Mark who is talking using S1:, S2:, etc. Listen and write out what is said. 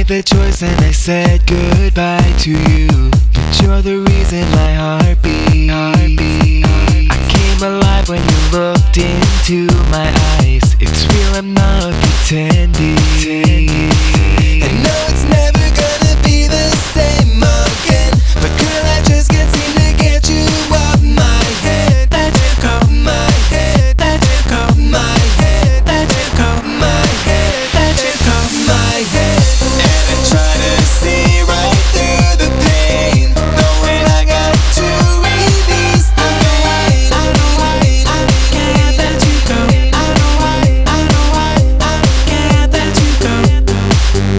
S1: made the choice and I said goodbye to you, but you're the reason my heart beats. I came alive when you looked into my eyes. It's real, I'm not pretending.